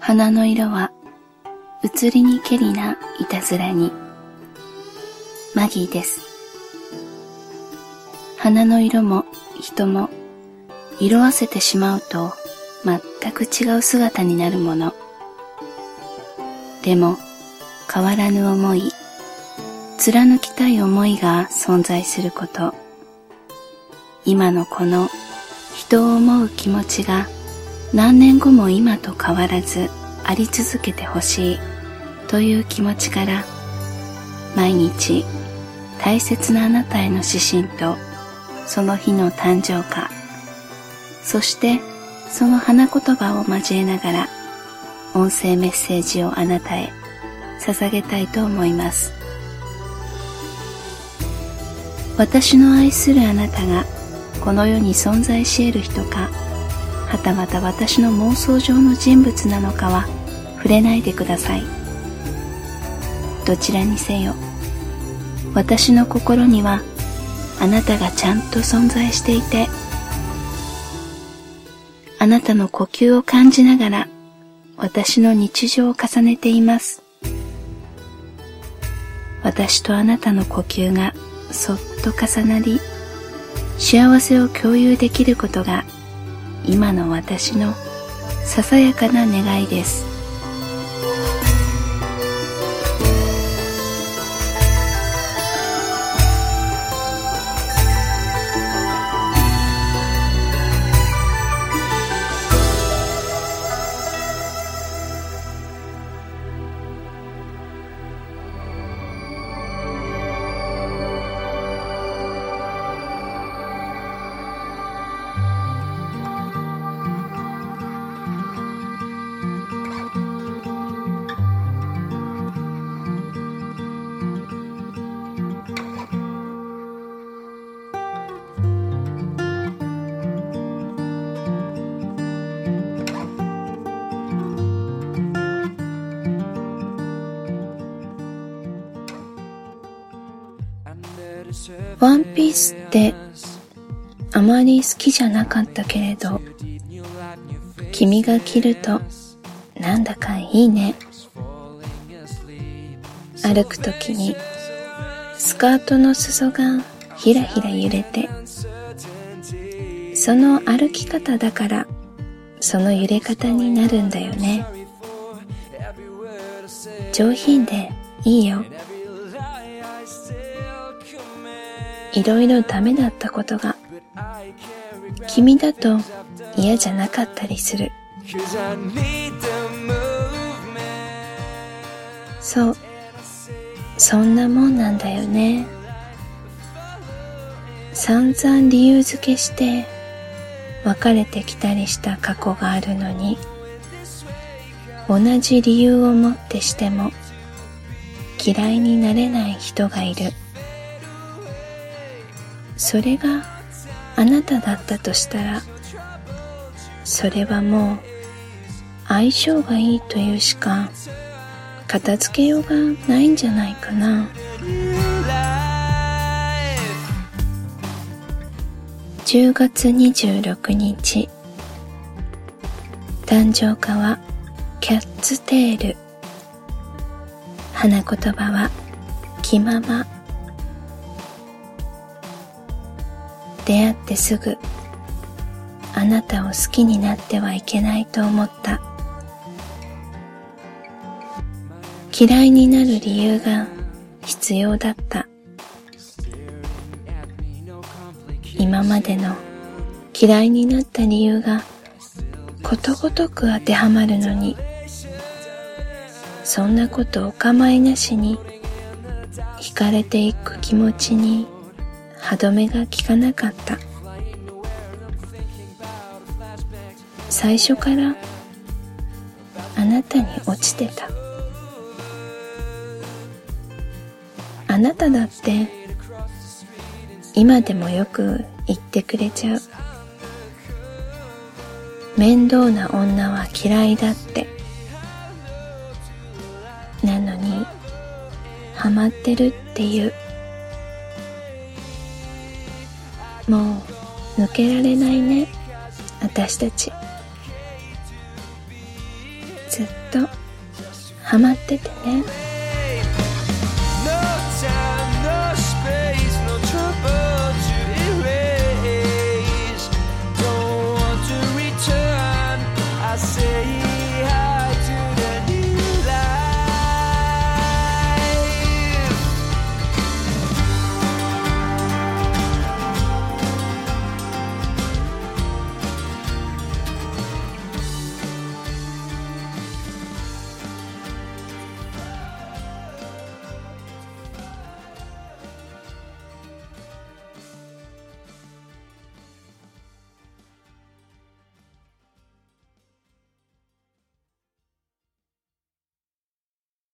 花の色は移りにけりないたずらに。マギーです。花の色も人も色あせてしまうと全く違う姿になるもの。でも変わらぬ思い、貫きたい思いが存在すること。今のこの人を思う気持ちが何年後も今と変わらずあり続けてほしいという気持ちから、毎日大切なあなたへの指針とその日の誕生花、そしてその花言葉を交えながら音声メッセージをあなたへ捧げたいと思います。私の愛するあなたがこの世に存在し得る人か、はたまた私の妄想上の人物なのかは触れないでください。どちらにせよ、私の心にはあなたがちゃんと存在していて、あなたの呼吸を感じながら私の日常を重ねています。私とあなたの呼吸がそっと重なり、幸せを共有できることが今の私のささやかな願いです。ワンピースってあまり好きじゃなかったけれど、君が着るとなんだかいいね。歩くときにスカートの裾がひらひら揺れて、その歩き方だからその揺れ方になるんだよね。上品でいいよ。いろいろダメだったことが君だと嫌じゃなかったりする。そう、そんなもんなんだよね。散々理由付けして別れてきたりした過去があるのに、同じ理由をもってしても嫌いになれない人がいる。それがあなただったとしたら、それはもう相性がいいというしか片付けようがないんじゃないかな。10月26日、誕生花はキャッツテール、花言葉は気まま。出会ってすぐあなたを好きになってはいけないと思った。嫌いになる理由が必要だった。今までの嫌いになった理由がことごとく当てはまるのに、そんなことお構いなしに惹かれていく気持ちに歯止めが効かなかった。最初からあなたに落ちてた。あなただって今でもよく言ってくれちゃう。面倒な女は嫌いだって。なのにハマってるっていう。もう抜けられないね、私たち。ずっとハマっててね。